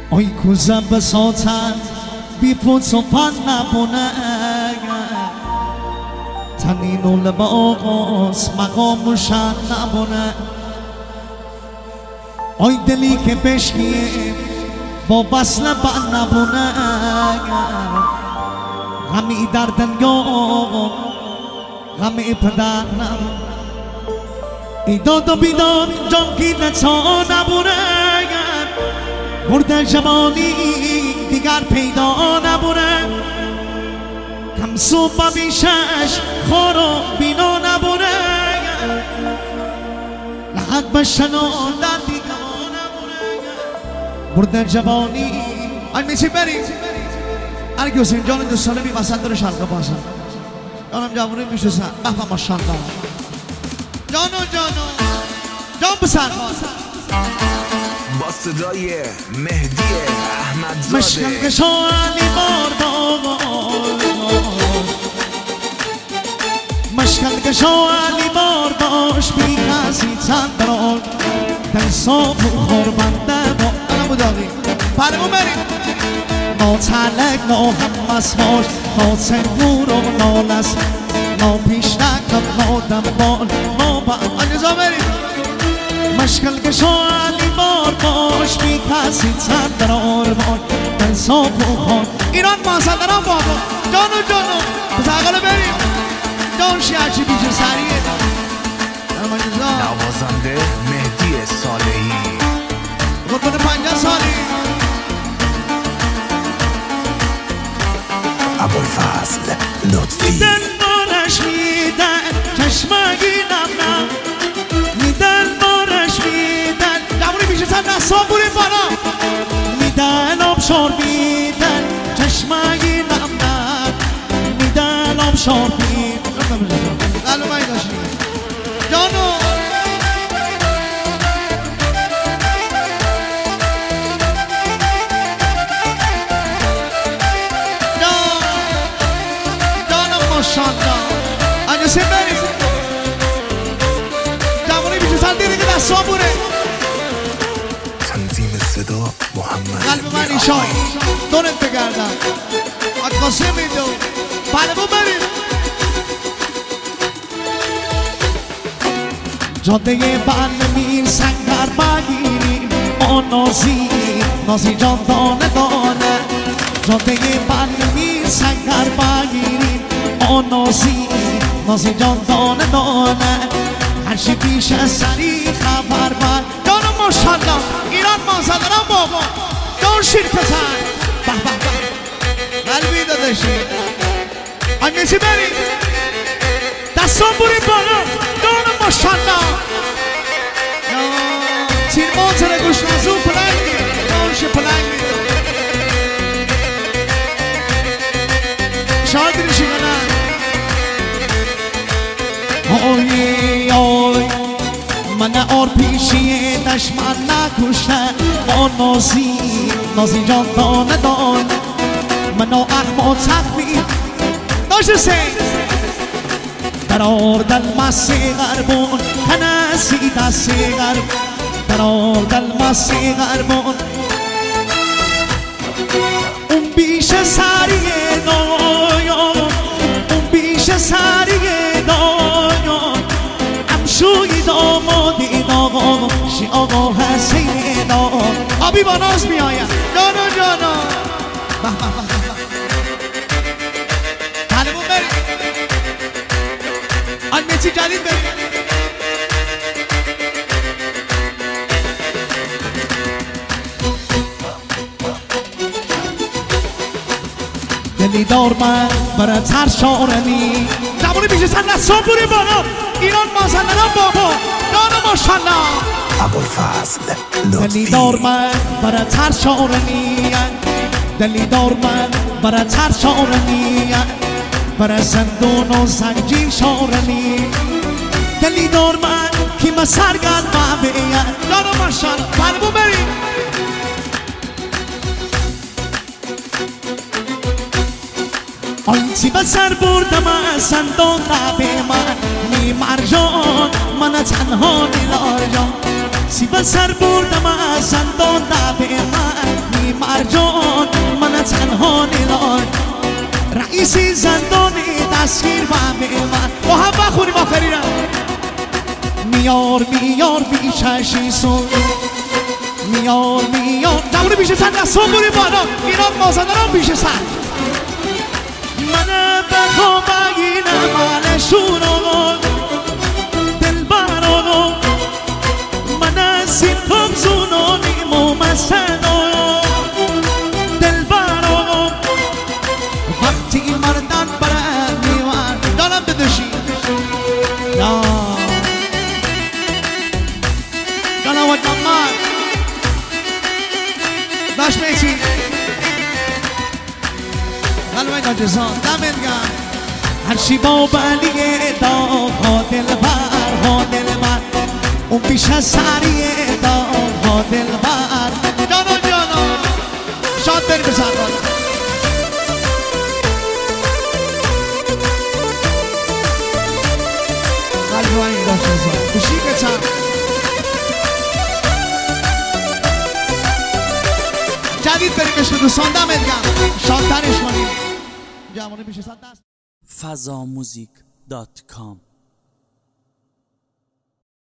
Oi cosa besota bi pozzo panna bona tanino le bogos maqam shana bona Oi dili ke peshkiye bo basla panna bona Gami dardan yo Gami padana Ido do bidon jonki na chona bona مرد جوانی دیگر پیدا نبونه کم صبح بیشش خور و بینا نبونه لحد بشناندن دیگر نبونه مرد جوانی آی میچی بریم هرکی حسین جان دوستانه بی وسط داره شلقه بازن جانم جوانی میشوزن بفا ماشالله جانو جان بسر بازن با صدای مهدی احمدزاده مشکل کشا علی مشکل کشا علی بارداش بی کسی چندران در صاف و خوربنده با علم و داغی پرمون بریم نا تلک نا همس باش نا تنگور و نالس نا پیشنکم نا دنبال نا با اجازه بریم مشکل کشا علی باش بی کسی تندرار بان در صاف و خان ایران مازندران بابا جانو بزاقل بریم جان شیعچی بیشه سریعه نوازنده مهدی صالحی خودتون 50 سالی ابوالفضل لطفی میدن بارش میدن چشمگینم نه میدن بارش میدن جوانی بیشه سر نصاب بوریم بالا میدن آبشار میدن چشمگینم نه میدن آبشار میدن قلو مایی داشتی جانو جانو ماشالله اجازه بریم جوانی بیشه سر دیره که دستان بوره تنظیم صدا محمد قلب من ایشان دونت بگردم قاسم ایدو پلمون بریم جاده بلمیر سنگر بگیریم آن نازی جان دانه دانه جاده بلمیر سنگر بگیریم آن نازی جان دانه دانه هرچی پیش از سری خبر بر جانم ماشالله ایران مازندران بابا جان شرکتن به قلبی دادشی انگیزی بریم دستان بریم بالا جانم ماشالله تیر مانتر گوش نزو پلنگی جانش پلنگی شاید دیرشی کنن آی من آر پیشی دشمن نکشته با نازی جان دانه دانه من احما تخمید داشت سین در آردل مسی غربون کنسی دستی غرب در آردل مسی غربون اون بیش سریه دایا اون بیش سریه دایا امشوی دامادی داغا شی آقا حسینی داغا آبی با ناز میایم جانو پلمون بریم آنمیتی جدید بریم دلی دار من برات هر شارمی جوانی بیشه سر نصاب بوری بالا ایران مازندران بابا جانو ماشالله ابوالفضل لطفی دلی دار من برات هر شارمی دلی دار من برات هر شارمی برای زندون و زنجیر شارمی دلی دار من که ما سرگرد مبین جانو ماشالله پلمون بریم آنچی به سر بردم از زندان به من می مرجان من تنها دلار جان سی به سر بردم از زندان به من می بمه من با هم بخونیم آخرین میار میار بیششی سون میار میار جمعونی بیشه سن دستون بودیم بالا اینا مازدارم بیشه سن من بخوا بگینه مالشون آقا دل بر آقا من سیکم زونانیم و مستن آقا دل بر آقا وقتی مردن برد میوان دارم بدشی دارم ود نمار باش میچی قلبه ناجزان دمت گم هرچی با بلیه داغ ها دل بر اون پیش از سریه داغ ها دل بر جانا شاد بری بزن قلبه این ناجزان خوشی کتن جدید بریم بشه دوستان دمت گم شادترش کنیم جوانه بیشه 100 دست fazamuzik.com